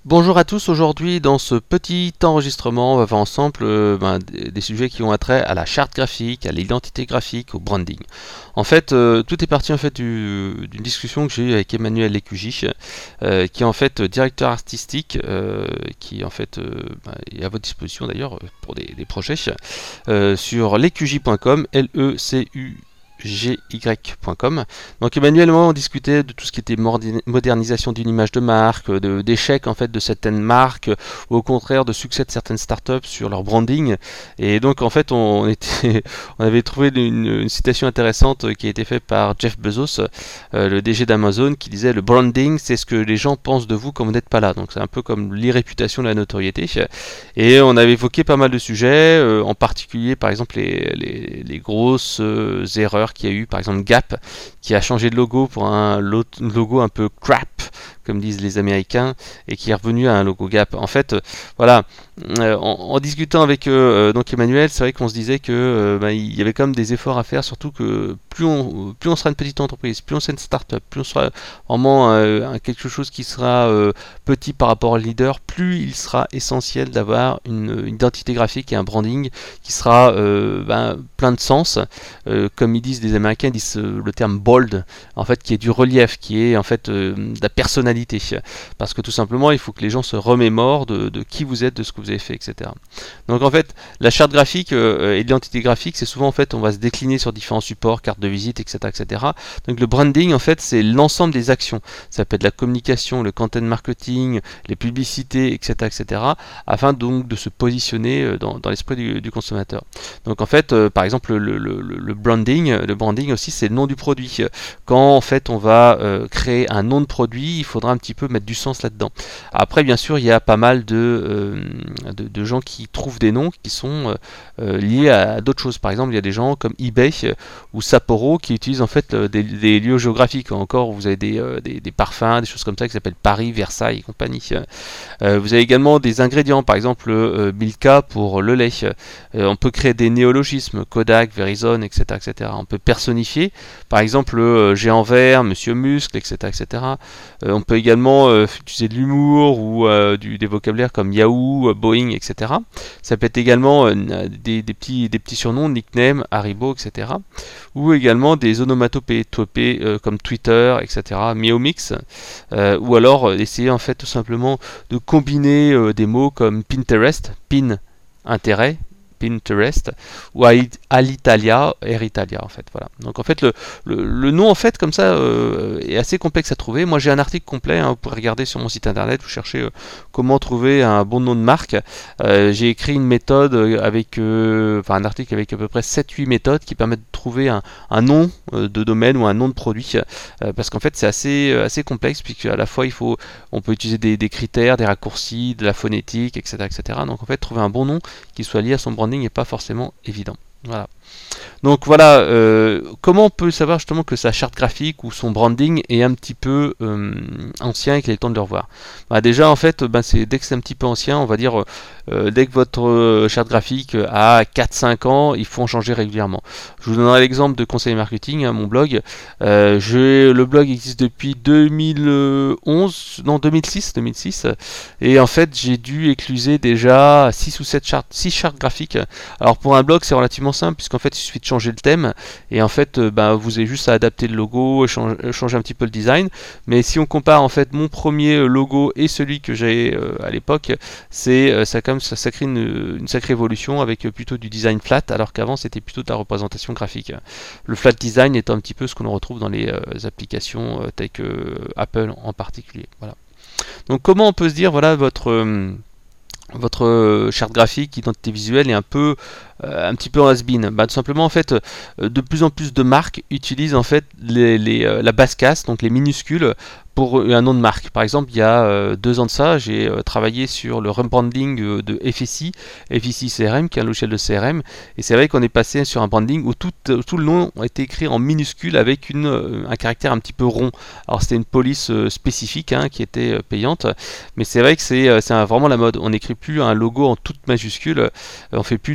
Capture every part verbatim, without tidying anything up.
Bonjour à tous, aujourd'hui dans ce petit enregistrement on va voir ensemble euh, ben, des, des sujets qui ont attrait à la charte graphique, à l'identité graphique, au branding. En fait, euh, tout est parti en fait du- d'une discussion que j'ai eue avec Emmanuel Lécugy, euh, qui est en fait directeur artistique, euh, qui en fait euh, ben, est à votre disposition d'ailleurs euh, pour des, des projets, euh, sur lecugy point com, L E C U G Y point com. Donc Emmanuel et moi on discutait de tout ce qui était mordi- modernisation d'une image de marque, de- d'échecs en fait de certaines marques, ou au contraire de succès de certaines startups sur leur branding. Et donc en fait on était, on avait trouvé une, une citation intéressante qui a été faite par Jeff Bezos, euh, le D G d'Amazon, qui disait: le branding c'est ce que les gens pensent de vous quand vous n'êtes pas là. Donc c'est un peu comme l'irréputation de la notoriété. Et on avait évoqué pas mal de sujets, euh, en particulier par exemple les, les, les grosses euh, erreurs qu'il y a eu, par exemple Gap, qui a changé de logo pour un lo- logo un peu crap, comme disent les Américains, et qui est revenu à un logo Gap. En fait, euh, voilà, euh, en, en discutant avec euh, donc Emmanuel, c'est vrai qu'on se disait que euh, bah, il y avait quand même des efforts à faire, surtout que plus on, plus on sera une petite entreprise, plus on sera une start-up, plus on sera vraiment euh, quelque chose qui sera euh, petit par rapport au leader, plus il sera essentiel d'avoir une, une identité graphique et un branding qui sera euh, ben, plein de sens, euh, comme ils disent les Américains, ils disent euh, le terme bold, en fait, qui est du relief, qui est en fait euh, de la personnalité, parce que tout simplement, il faut que les gens se remémorent de, de qui vous êtes, de ce que vous avez fait, et cetera. Donc en fait, la charte graphique euh, et l'identité graphique, c'est souvent en fait, on va se décliner sur différents supports, cartes de visite, et cetera, et cetera. Donc le branding, en fait, c'est l'ensemble des actions. Ça peut être la communication, le content marketing, les publicités, et cetera, et cetera, afin donc de se positionner euh, dans, dans l'esprit du, du consommateur. Donc en fait, euh, par exemple, le, le, le, le branding, le branding aussi, c'est le nom du produit. Quand en fait on va euh, créer un nom de produit, il faudra un petit peu mettre du sens là-dedans. Après, bien sûr, il y a pas mal de, euh, de, de gens qui trouvent des noms qui sont euh, liés à d'autres choses. Par exemple, il y a des gens comme eBay euh, ou Sapporo qui utilisent en fait euh, des, des lieux géographiques. Encore, vous avez des, euh, des, des parfums, des choses comme ça qui s'appellent Paris, Versailles et compagnie. Euh, vous avez également des ingrédients, par exemple euh, Milka pour le lait. Euh, on peut créer des néologismes, Kodak, Verizon, et cetera, et cetera. On peut personnifier, par exemple euh, Géant Vert, Monsieur Muscle, et cetera, et cetera. Euh, on peut également euh, utiliser de l'humour ou euh, du, des vocabulaires comme Yahoo, euh, Boeing, et cetera. Ça peut être également euh, des, des, petits, des petits surnoms, nicknames, Haribo, et cetera. Ou également des onomatopées topées, euh, comme Twitter, et cetera. Miomix, euh, ou alors euh, essayer en fait tout simplement de combiner euh, des mots comme Pinterest, pin, intérêt, Pinterest, ou à l'Italia, Air Italia en fait. Voilà. Donc en fait le, le, le nom en fait comme ça euh, est assez complexe à trouver. Moi j'ai un article complet, hein, vous pouvez regarder sur mon site internet, vous cherchez euh, comment trouver un bon nom de marque. Euh, j'ai écrit une méthode avec, euh, enfin un article avec à peu près sept huit méthodes qui permettent de trouver un, un nom euh, de domaine ou un nom de produit, euh, parce qu'en fait c'est assez, assez complexe, puisque à la fois il faut, on peut utiliser des, des critères, des raccourcis, de la phonétique, et cetera, et cetera. Donc en fait trouver un bon nom qui soit lié à son branding n'est pas forcément évident. Voilà. Donc voilà, euh, comment on peut savoir justement que sa charte graphique ou son branding est un petit peu euh, ancien et qu'il est le temps de le revoir. Bah déjà en fait, bah, c'est, dès que c'est un petit peu ancien, on va dire euh, dès que votre euh, charte graphique a quatre cinq ans, il faut en changer régulièrement. Je vous donnerai l'exemple de Conseil Marketing, hein, mon blog. Euh, je, le blog existe depuis deux mille onze, non deux mille six, deux mille six, et en fait j'ai dû écluser déjà six ou sept chartes, six chartes graphiques. Alors pour un blog c'est relativement simple, puisqu'en fait il suffit de changer le thème, et en fait euh, bah, vous avez juste à adapter le logo, changer, changer un petit peu le design. Mais si on compare en fait mon premier logo et celui que j'ai euh, à l'époque, c'est euh, ça, quand même, ça, ça crée une, une sacrée évolution, avec euh, plutôt du design flat, alors qu'avant c'était plutôt de la représentation graphique. Le flat design étant un petit peu ce qu'on retrouve dans les euh, applications euh, telles que euh, Apple en particulier. Voilà. Donc comment on peut se dire, voilà, votre euh, votre euh, charte graphique, identité visuelle est un peu euh, un petit peu en has-been. Bah, tout simplement en fait, euh, de plus en plus de marques utilisent en fait les, les, euh, la basse casse, donc les minuscules, pour un nom de marque. Par exemple, il y a euh, deux ans de ça, j'ai euh, travaillé sur le rebranding euh, de F S I, F S I C R M, qui est un logiciel de C R M, et c'est vrai qu'on est passé sur un branding où tout, euh, tout le nom a été écrit en minuscule avec une, euh, un caractère un petit peu rond. Alors c'était une police euh, spécifique, hein, qui était euh, payante, mais c'est vrai que c'est, euh, c'est un, vraiment la mode. On n'écrit plus un logo en toute majuscule, euh, on fait plus de, euh,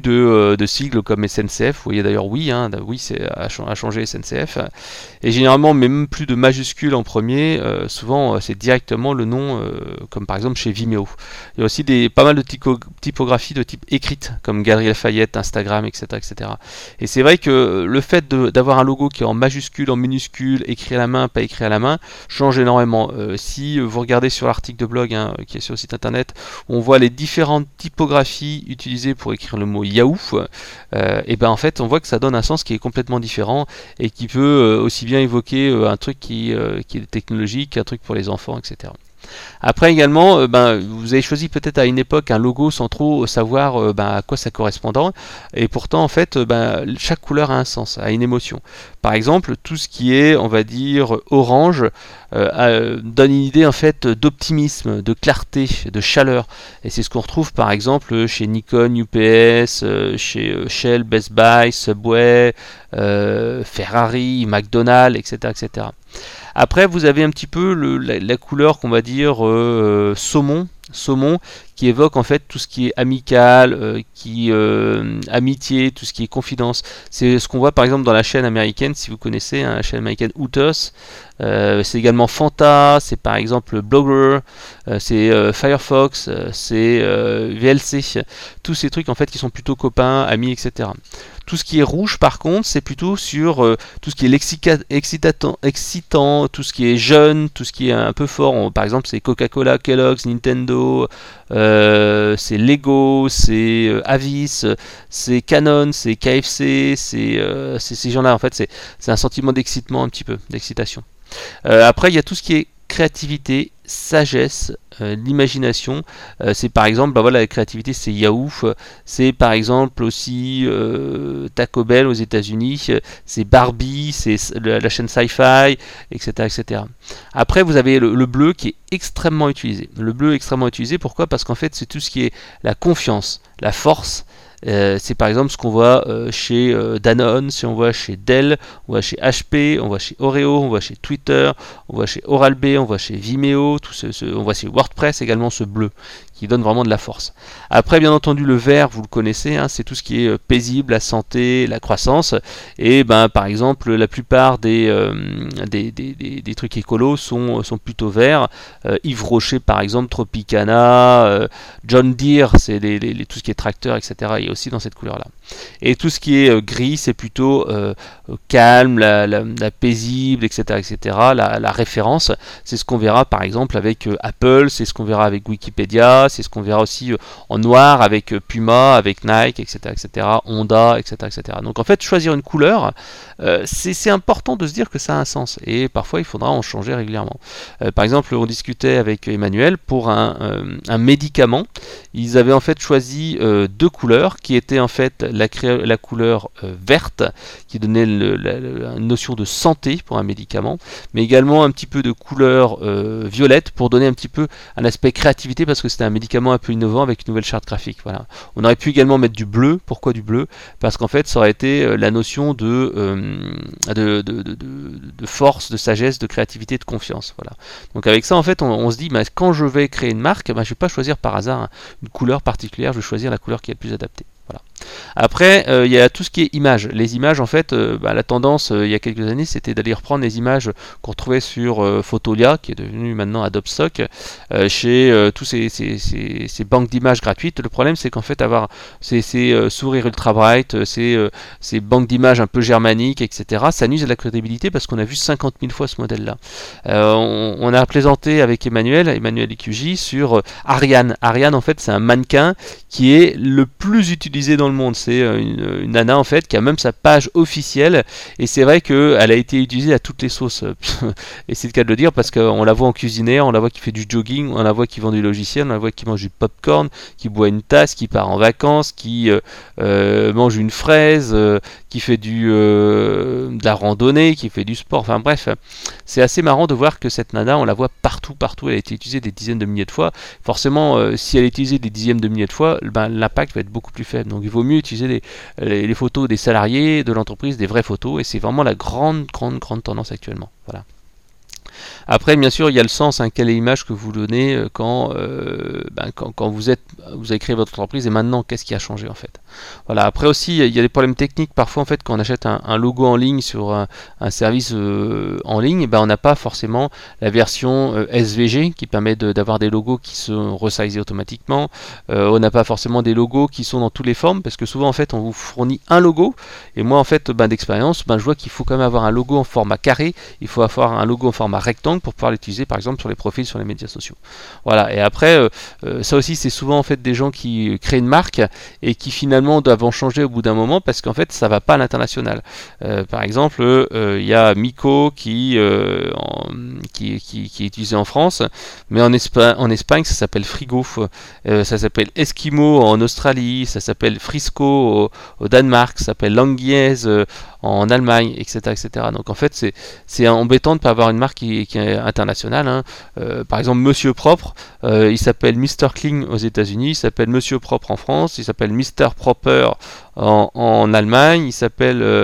euh, de sigles comme S N C F. Vous voyez d'ailleurs oui, hein, oui c'est a, a changé S N C F. Et généralement même plus de majuscules en premier, euh, souvent euh, c'est directement le nom, euh, comme par exemple chez Vimeo. Il y a aussi des, pas mal de typo, typographies de type écrite, comme Galerie Lafayette, Instagram, et cetera et cetera. Et c'est vrai que le fait d'avoir un logo qui est en majuscule, en minuscule, écrit à la main, pas écrit à la main, change énormément. Euh, si vous regardez sur l'article de blog hein, qui est sur le site internet, on voit les différentes typographies utilisées pour écrire le mot Yahoo, euh, et ben en fait on voit que ça donne un sens qui est complètement différent et qui peut euh, aussi bien évoquer euh, un truc qui, euh, qui est technologique, un truc pour les enfants, et cetera. Après également, euh, ben, vous avez choisi peut-être à une époque un logo sans trop savoir euh, ben, à quoi ça correspond, et pourtant en fait euh, ben, chaque couleur a un sens, a une émotion. Par exemple, tout ce qui est, on va dire, orange euh, euh, donne une idée en fait d'optimisme, de clarté, de chaleur, et c'est ce qu'on retrouve par exemple chez Nikon, U P S, euh, chez euh, Shell, Best Buy, Subway, euh, Ferrari, McDonald's, et cetera, et cetera. Après, vous avez un petit peu le, la, la couleur qu'on va dire euh, saumon, saumon, qui évoque en fait tout ce qui est amical, euh, qui euh, amitié, tout ce qui est confidence. C'est ce qu'on voit par exemple dans la chaîne américaine, si vous connaissez, hein, la chaîne américaine Hooters. Euh, c'est également Fanta, c'est par exemple Blogger, euh, c'est euh, Firefox, euh, c'est euh, V L C. Tous ces trucs en fait qui sont plutôt copains, amis, et cetera. Tout ce qui est rouge par contre, c'est plutôt sur euh, tout ce qui est excitant, excitant, tout ce qui est jeune, tout ce qui est un peu fort. On, par exemple, c'est Coca-Cola, Kellogg's, Nintendo, euh, c'est Lego, c'est euh, Avis, c'est Canon, c'est K F C, c'est euh, ces gens-là. En fait, c'est un sentiment d'excitement un petit peu, d'excitation. Euh, après, il y a tout ce qui est créativité, sagesse, euh, l'imagination. Euh, c'est par exemple, bah voilà, la créativité, c'est Yahoo. C'est par exemple aussi euh, Taco Bell aux États-Unis. C'est Barbie, c'est la, la chaîne Sci-Fi, et cetera, et cetera. Après, vous avez le, le bleu qui est extrêmement utilisé. Le bleu est extrêmement utilisé. Pourquoi? Parce qu'en fait, c'est tout ce qui est la confiance, la force. Euh, c'est par exemple ce qu'on voit euh, chez euh, Danone, si on voit chez Dell, on voit chez H P, on voit chez Oreo, on voit chez Twitter, on voit chez Oral-B, on voit chez Vimeo, tout ce, ce, on voit chez WordPress également ce bleu qui donne vraiment de la force. Après, bien entendu, le vert, vous le connaissez, hein, c'est tout ce qui est euh, paisible, la santé, la croissance. Et ben, par exemple, la plupart des, euh, des, des, des, des trucs écolos sont, sont plutôt verts. Euh, Yves Rocher, par exemple, Tropicana, euh, John Deere, c'est les, les, les, tout ce qui est tracteur, et cetera. Il y a aussi dans cette couleur-là. Et tout ce qui est euh, gris, c'est plutôt euh, calme, la, la, la paisible, et cetera, et cetera. La, la référence, c'est ce qu'on verra par exemple avec euh, Apple, c'est ce qu'on verra avec Wikipédia, c'est ce qu'on verra aussi euh, en noir avec euh, Puma, avec Nike, et cetera, et cetera. Honda, et cetera, et cetera. Donc en fait, choisir une couleur, euh, c'est important de se dire que ça a un sens. Et parfois, il faudra en changer régulièrement. Euh, par exemple, on discutait avec Emmanuel pour un, euh, un médicament. Ils avaient en fait choisi euh, deux couleurs qui étaient en fait la, la couleur euh, verte qui donnait le, la, la, une notion de santé pour un médicament, mais également un petit peu de couleur euh, violette pour donner un petit peu un aspect créativité parce que c'était un médicament un peu innovant avec une nouvelle charte graphique. Voilà. On aurait pu également mettre du bleu. Pourquoi du bleu? Parce qu'en fait ça aurait été euh, la notion de, euh, de, de, de, de, de force, de sagesse, de créativité, de confiance. Voilà. Donc avec ça en fait on, on se dit bah, quand je vais créer une marque, bah, je ne vais pas choisir par hasard hein, une couleur particulière, je vais choisir la couleur qui est le plus adaptée. Voilà. Après, il euh, y a tout ce qui est images. Les images, en fait, euh, bah, la tendance euh, il y a quelques années, c'était d'aller reprendre les images qu'on retrouvait sur euh, Photolia, qui est devenu maintenant Adobe Stock, euh, chez euh, tous ces, ces, ces, ces banques d'images gratuites. Le problème, c'est qu'en fait, avoir ces, ces euh, sourires ultra bright, ces, euh, ces banques d'images un peu germaniques, et cetera, ça nuise à la crédibilité parce qu'on a vu cinquante mille fois ce modèle-là. Euh, on, on a plaisanté avec Emmanuel, Emmanuel I Q J, sur euh, Ariane. Ariane, en fait, c'est un mannequin qui est le plus utilisé dans le monde. C'est une, une nana en fait qui a même sa page officielle et c'est vrai qu'elle a été utilisée à toutes les sauces et c'est le cas de le dire parce qu'on la voit en cuisinière, on la voit qui fait du jogging, on la voit qui vend du logiciel, on la voit qui mange du popcorn, qui boit une tasse, qui part en vacances, qui euh, euh, mange une fraise, euh, qui fait du, euh, de la randonnée, qui fait du sport, enfin bref, c'est assez marrant de voir que cette nana on la voit partout, partout, elle a été utilisée des dizaines de milliers de fois. Forcément euh, si elle est utilisée des dixièmes de milliers de fois, ben, l'impact va être beaucoup plus faible. Donc il vaut mieux utiliser les, les, les photos des salariés de l'entreprise, des vraies photos, et c'est vraiment la grande, grande, grande tendance actuellement. Voilà. Après, bien sûr, il y a le sens, hein, quelle est l'image que vous donnez quand, euh, ben, quand, quand vous êtes, vous avez créé votre entreprise et maintenant, qu'est-ce qui a changé en fait. Voilà. Après aussi, il y a des problèmes techniques. Parfois, en fait, quand on achète un, un logo en ligne sur un, un service euh, en ligne, ben, on n'a pas forcément la version euh, S V G qui permet de, d'avoir des logos qui sont resizés automatiquement. Euh, on n'a pas forcément des logos qui sont dans toutes les formes parce que souvent, en fait, on vous fournit un logo et moi, en fait, ben, d'expérience, ben, je vois qu'il faut quand même avoir un logo en format carré. Il faut avoir un logo en format rectangle pour pouvoir l'utiliser, par exemple, sur les profils sur les médias sociaux. Voilà. Et après, euh, euh, ça aussi, c'est souvent en fait des gens qui créent une marque et qui finalement doivent en changer au bout d'un moment parce qu'en fait, ça va pas à l'international. Euh, par exemple, il euh, y a Mico qui, euh, en, qui, qui, qui est utilisé en France, mais en, Espa- en Espagne, ça s'appelle Frigo. Euh, ça s'appelle Eskimo en Australie, ça s'appelle Frisco au, au Danemark, ça s'appelle Langiez euh, en Allemagne, et cetera, et cetera. Donc en fait, c'est, c'est embêtant de ne pas avoir une marque qui, qui est internationale. Hein. Euh, par exemple, Monsieur Propre, euh, il s'appelle Mister Clean aux États-Unis, il s'appelle Monsieur Propre en France, il s'appelle Mister Proper en, en Allemagne, il s'appelle euh,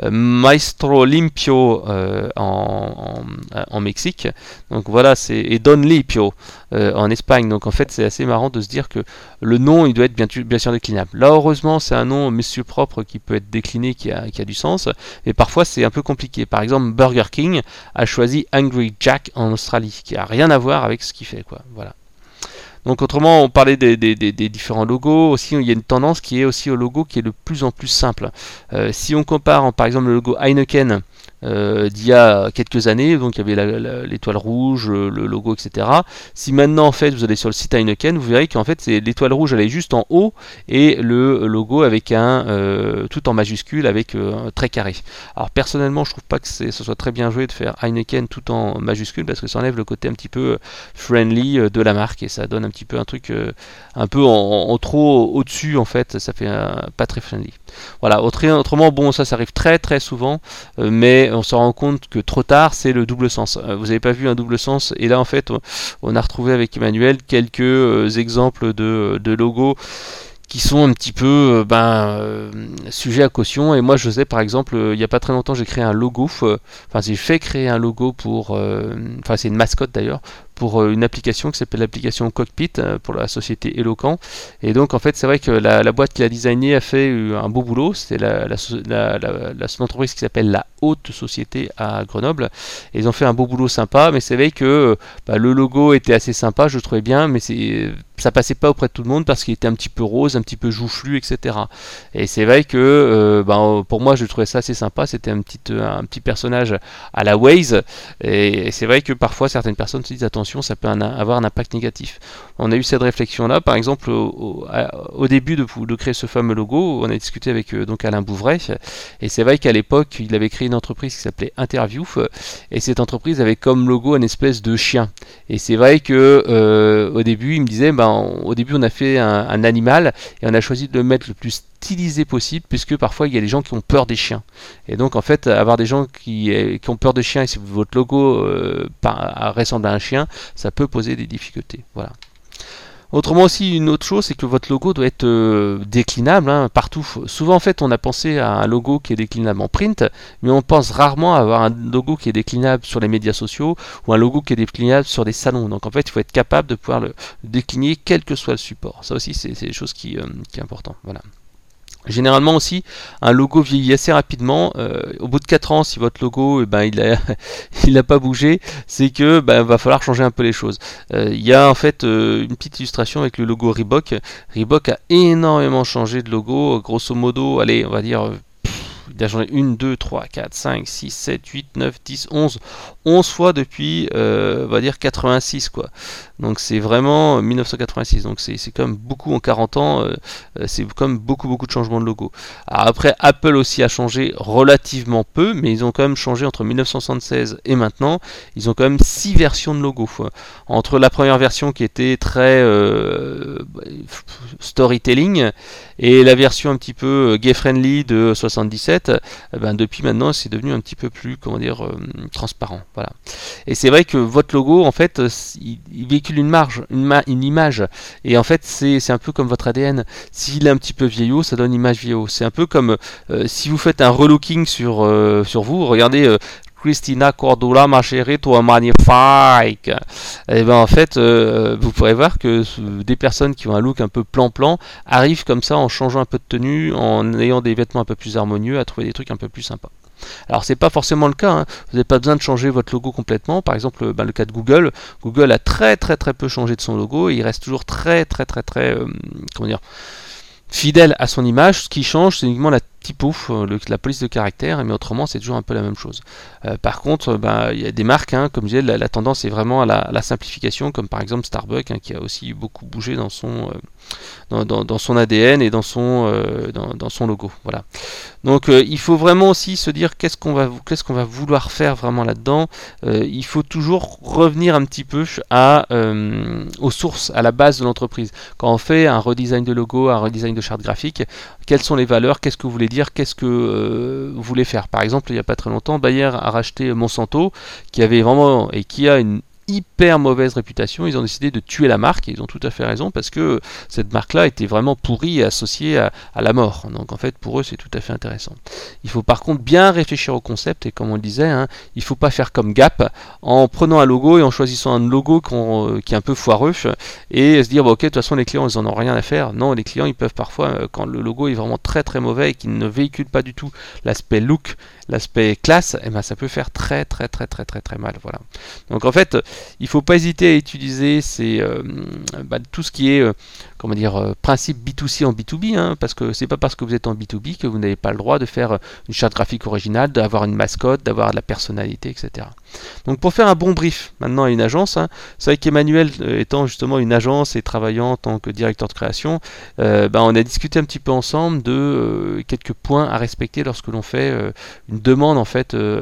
Maestro Limpio euh, en, en, en Mexique. Donc voilà, c'est et Don Limpio euh, en Espagne. Donc en fait, c'est assez marrant de se dire que le nom, il doit être bien, bien sûr déclinable. Là, heureusement, c'est un nom Monsieur Propre qui peut être décliné, qui a, qui a du sens. Mais parfois, c'est un peu compliqué. Par exemple, Burger King a choisi Angry Jack en Australie, qui a rien à voir avec ce qu'il fait, quoi. Voilà. Donc autrement, on parlait des, des, des, des différents logos. Aussi, il y a une tendance qui est aussi au logo qui est de plus en plus simple. Euh, si on compare, par exemple, le logo Heineken euh, d'il y a quelques années, donc il y avait la, la, l'étoile rouge, le logo, et cetera. Si maintenant, en fait, vous allez sur le site Heineken, vous verrez qu'en fait, c'est l'étoile rouge, elle est juste en haut, et le logo avec un euh, tout en majuscule avec euh, un trait carré. Alors personnellement, je trouve pas que c'est, ce soit très bien joué de faire Heineken tout en majuscule parce que ça enlève le côté un petit peu friendly de la marque et ça donne un petit peu un truc euh, un peu en, en trop au-dessus en fait, ça fait euh, pas très friendly. Voilà, autrement, bon, ça, ça arrive très très souvent, euh, mais on se rend compte que trop tard, c'est le double sens. Euh, vous n'avez pas vu un double sens, et là, en fait, on, on a retrouvé avec Emmanuel quelques euh, exemples de, de logos qui sont un petit peu euh, ben, euh, sujets à caution. Et moi, je sais, par exemple, euh, il n'y a pas très longtemps, j'ai créé un logo, enfin, euh, j'ai fait créer un logo pour, enfin, euh, c'est une mascotte d'ailleurs, pour une application qui s'appelle l'application Cockpit pour la société Eloquent. Et donc en fait c'est vrai que la, la boîte qui l'a designé a fait un beau boulot. C'est la, la, la, la, la entreprise qui s'appelle la Haute Société à Grenoble. Et ils ont fait un beau boulot sympa, mais c'est vrai que bah, le logo était assez sympa, je le trouvais bien, mais c'est, ça passait pas auprès de tout le monde parce qu'il était un petit peu rose, un petit peu joufflu, et cetera. Et c'est vrai que euh, bah, pour moi je trouvais ça assez sympa. C'était un petit, un petit personnage à la Waze. Et, et c'est vrai que parfois certaines personnes se disent attention, ça peut un, avoir un impact négatif. On a eu cette réflexion-là, par exemple, au, au, au début de, de créer ce fameux logo, on a discuté avec euh, donc Alain Bouvray, et c'est vrai qu'à l'époque, il avait créé une entreprise qui s'appelait Interview, et cette entreprise avait comme logo une espèce de chien. Et c'est vrai que euh, au début, il me disait, ben, on, au début, on a fait un, un animal, et on a choisi de le mettre le plus stylisé possible, puisque parfois il y a des gens qui ont peur des chiens. Et donc en fait, avoir des gens qui, qui ont peur de chiens, et si votre logo euh, par, ressemble à un chien, ça peut poser des difficultés. Voilà. Autrement aussi, une autre chose, c'est que votre logo doit être euh, déclinable hein, partout. Souvent en fait, on a pensé à un logo qui est déclinable en print, mais on pense rarement à avoir un logo qui est déclinable sur les médias sociaux ou un logo qui est déclinable sur des salons. Donc en fait, il faut être capable de pouvoir le décliner quel que soit le support. Ça aussi, c'est, c'est des choses qui, euh, qui est important. Voilà. Généralement aussi, un logo vieillit assez rapidement. Euh, au bout de quatre ans, si votre logo, eh ben, il a, il n'a pas bougé, c'est que ben, va falloir changer un peu les choses. Euh, il y a en fait euh, une petite illustration avec le logo Reebok. Reebok a énormément changé de logo. Grosso modo, allez, on va dire... Euh, il a changé un, deux, trois, quatre, cinq, six, sept, huit, neuf, dix, onze. onze fois depuis, euh, on va dire, quatre-vingt-six, quoi. Donc c'est vraiment mille neuf cent quatre-vingt-six. Donc c'est, c'est comme beaucoup en quarante ans, euh, c'est comme beaucoup, beaucoup de changements de logo. Alors après, Apple aussi a changé relativement peu, mais ils ont quand même changé entre mille neuf cent soixante-seize et maintenant. Ils ont quand même six versions de logo. Entre la première version qui était très euh, storytelling et la version un petit peu gay-friendly de soixante-dix-sept, eh ben depuis maintenant c'est devenu un petit peu plus comment dire euh, transparent. Voilà. Et c'est vrai que votre logo en fait il, il véhicule une marge, une, ma- une image, et en fait c'est, c'est un peu comme votre A D N. S'il est un petit peu vieillot, ça donne une image vieillot. C'est un peu comme euh, si vous faites un relooking sur, euh, sur vous, regardez. Euh, Christina Cordula, ma chérie, toi magnifique. Et ben en fait, euh, vous pourrez voir que des personnes qui ont un look un peu plan-plan arrivent comme ça en changeant un peu de tenue, en ayant des vêtements un peu plus harmonieux, à trouver des trucs un peu plus sympas. Alors c'est pas forcément le cas, hein. Vous n'avez pas besoin de changer votre logo complètement. Par exemple, ben, le cas de Google, Google a très très très peu changé de son logo et il reste toujours très très très très euh, comment dire fidèle à son image. Ce qui change, c'est uniquement la typo, le, la police de caractère, mais autrement c'est toujours un peu la même chose. Euh, par contre, ben, il y a des marques, hein, comme je disais, la, la tendance est vraiment à la, à la simplification, comme par exemple Starbucks, hein, qui a aussi beaucoup bougé dans son, euh, dans, dans, dans son A D N et dans son, euh, dans, dans son logo. Voilà. Donc euh, il faut vraiment aussi se dire qu'est-ce qu'on va, qu'est-ce qu'on va vouloir faire vraiment là-dedans. Euh, il faut toujours revenir un petit peu à, euh, aux sources, à la base de l'entreprise. Quand on fait un redesign de logo, un redesign de charte graphique, quelles sont les valeurs, qu'est-ce que vous voulez dire, qu'est-ce que euh, vous voulez faire. Par exemple, il n'y a pas très longtemps, Bayer a racheté Monsanto, qui avait vraiment et qui a une hyper mauvaise réputation. Ils ont décidé de tuer la marque et ils ont tout à fait raison parce que cette marque-là était vraiment pourrie et associée à, à la mort. Donc en fait, pour eux, c'est tout à fait intéressant. Il faut par contre bien réfléchir au concept et comme on le disait, hein, il ne faut pas faire comme Gap en prenant un logo et en choisissant un logo qu'on, qui est un peu foireux et se dire, bon, ok, de toute façon, les clients, ils en ont rien à faire. Non, les clients, ils peuvent parfois, quand le logo est vraiment très très mauvais et qu'il ne véhicule pas du tout l'aspect look, l'aspect classe, eh ben, ça peut faire très très très très très très mal. Voilà. Donc en fait, il ne faut pas hésiter à utiliser ces, euh, bah, tout ce qui est euh, comment dire, euh, principe B deux C en B deux B, hein, parce que c'est pas parce que vous êtes en B deux B que vous n'avez pas le droit de faire une charte graphique originale, d'avoir une mascotte, d'avoir de la personnalité, et cetera. Donc pour faire un bon brief maintenant à une agence, hein, c'est vrai qu'Emmanuel euh, étant justement une agence et travaillant en tant que directeur de création, euh, bah, on a discuté un petit peu ensemble de euh, quelques points à respecter lorsque l'on fait euh, une demande en fait euh,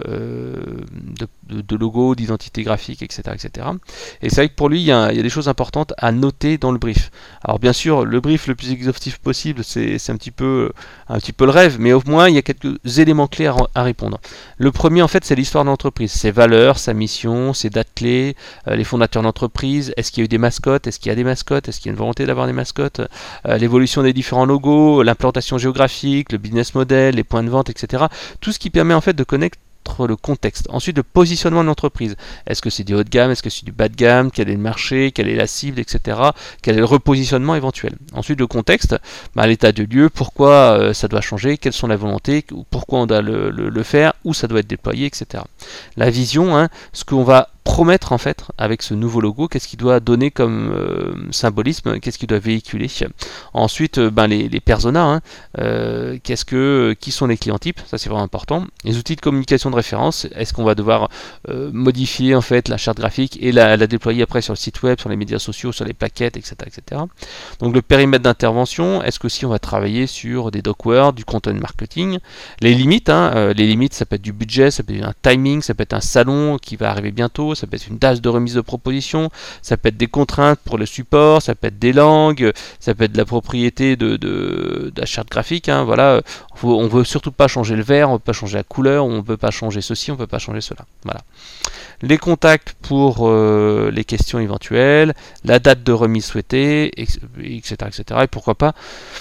de, de, de logo, d'identité graphique, et cetera, et cetera. Et c'est vrai que pour lui, il y, a, il y a des choses importantes à noter dans le brief. Alors bien sûr, le brief le plus exhaustif possible, c'est, c'est un petit peu, un petit peu le rêve, mais au moins il y a quelques éléments clés à, à répondre. Le premier en fait, c'est l'histoire de l'entreprise, ses valeurs, sa mission, ses dates clés, euh, les fondateurs d'entreprise. Est-ce qu'il y a eu des mascottes? Est-ce qu'il y a des mascottes? Est-ce qu'il y a une volonté d'avoir des mascottes? euh, L'évolution des différents logos, l'implantation géographique, le business model, les points de vente, et cetera. Tout ce qui permet en fait de connecter le contexte. Ensuite, le positionnement de l'entreprise. Est-ce que c'est du haut de gamme? Est-ce que c'est du bas de gamme? Quel est le marché? Quelle est la cible? Etc. Quel est le repositionnement éventuel? Ensuite, le contexte, bah, l'état de lieu, pourquoi euh, ça doit changer, quelles sont les volontés, pourquoi on doit le, le, le faire, où ça doit être déployé, et cetera. La vision, hein, ce qu'on va promettre en fait avec ce nouveau logo, qu'est-ce qu'il doit donner comme euh, symbolisme, qu'est-ce qu'il doit véhiculer. Ensuite, euh, ben, les, les personas, hein, euh, qu'est-ce que, qui sont les clients types, ça c'est vraiment important. Les outils de communication de référence, est-ce qu'on va devoir euh, modifier en fait la charte graphique et la, la déployer après sur le site web, sur les médias sociaux, sur les plaquettes, et cetera, et cetera. Donc le périmètre d'intervention, est-ce que si on va travailler sur des docwords, du content marketing, les limites, hein, euh, les limites ça peut être du budget, ça peut être un timing, ça peut être un salon qui va arriver bientôt, ça peut être une date de remise de proposition, ça peut être des contraintes pour le support, ça peut être des langues, ça peut être de la propriété de, de, de la charte graphique. Hein, voilà. On ne veut surtout pas changer le vert, on ne veut pas changer la couleur, on ne peut pas changer ceci, on ne peut pas changer cela. Voilà. Les contacts pour euh, les questions éventuelles, la date de remise souhaitée, et cetera, et cetera. Et pourquoi pas,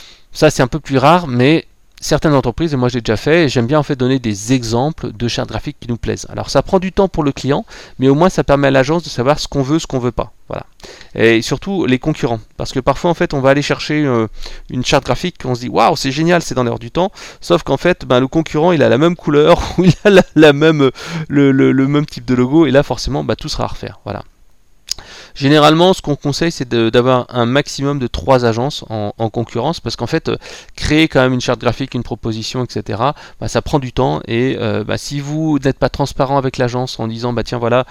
ça c'est un peu plus rare, mais certaines entreprises, et moi j'ai déjà fait, et j'aime bien en fait donner des exemples de chartes graphiques qui nous plaisent. Alors ça prend du temps pour le client, mais au moins ça permet à l'agence de savoir ce qu'on veut, ce qu'on veut pas. Voilà. Et surtout les concurrents, parce que parfois en fait on va aller chercher euh, une charte graphique, on se dit waouh c'est génial, c'est dans l'air du temps, sauf qu'en fait ben, le concurrent il a la même couleur ou il a la, la même, le, le, le même type de logo, et là forcément ben, tout sera à refaire. Voilà. Généralement, ce qu'on conseille, c'est de, d'avoir un maximum de trois agences en, en concurrence, parce qu'en fait, euh, créer quand même une charte graphique, une proposition, et cetera, bah, ça prend du temps, et euh, bah, si vous n'êtes pas transparent avec l'agence en disant, bah tiens, voilà,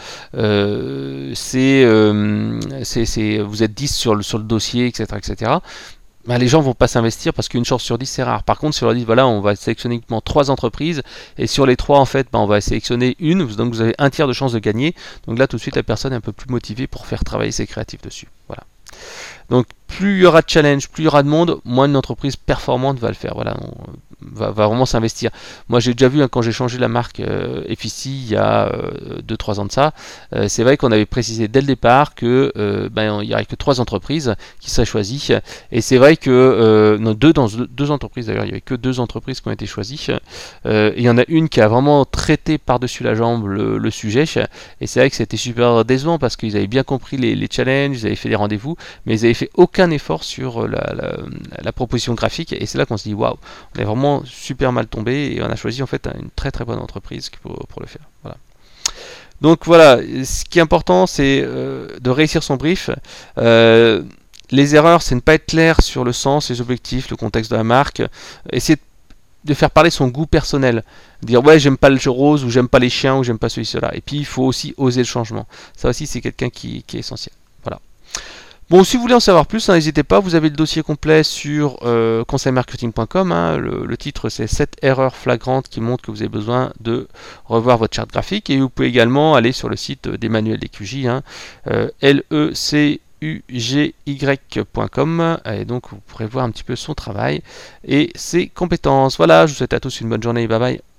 euh, c'est, euh, c'est, c'est, vous êtes dix sur le, sur le dossier, et cetera, et cetera, bah, les gens vont pas s'investir parce qu'une chance sur dix c'est rare. Par contre, si on leur dit voilà, on va sélectionner uniquement trois entreprises et sur les trois en fait, bah, on va sélectionner une, donc vous avez un tiers de chance de gagner. Donc là, tout de suite, la personne est un peu plus motivée pour faire travailler ses créatifs dessus. Voilà. Donc plus il y aura de challenge, plus il y aura de monde, moins une entreprise performante va le faire. Voilà, on va, va vraiment s'investir. Moi, j'ai déjà vu hein, quand j'ai changé la marque euh, F I C il y a deux trois ans de ça, euh, c'est vrai qu'on avait précisé dès le départ que euh, ben, il n'y aurait que trois entreprises qui seraient choisies. Et c'est vrai que euh, non, deux dans deux, deux entreprises d'ailleurs, il n'y avait que deux entreprises qui ont été choisies. Euh, il y en a une qui a vraiment traité par-dessus la jambe le, le sujet. Et c'est vrai que c'était super décevant parce qu'ils avaient bien compris les, les challenges, ils avaient fait des rendez-vous, mais ils avaient fait aucun effort sur la, la, la proposition graphique. Et c'est là qu'on se dit waouh, on est vraiment super mal tombé et on a choisi en fait une très très bonne entreprise pour, pour le faire. Voilà. Donc voilà, ce qui est important, c'est euh, de réussir son brief. Euh, les erreurs, c'est ne pas être clair sur le sens, les objectifs, le contexte de la marque. Essayer de de faire parler son goût personnel, dire ouais j'aime pas le jeu rose ou j'aime pas les chiens ou j'aime pas celui là, et puis il faut aussi oser le changement, ça aussi c'est quelqu'un qui, qui est essentiel. Voilà. Bon, si vous voulez en savoir plus, hein, n'hésitez pas, vous avez le dossier complet sur euh, conseil marketing point com, hein, le, le titre c'est sept erreurs flagrantes qui montrent que vous avez besoin de revoir votre charte graphique, et vous pouvez également aller sur le site d'Emmanuel Descugy, hein, euh, L E C U G Y point com, et donc vous pourrez voir un petit peu son travail et ses compétences. Voilà, je vous souhaite à tous une bonne journée, bye bye.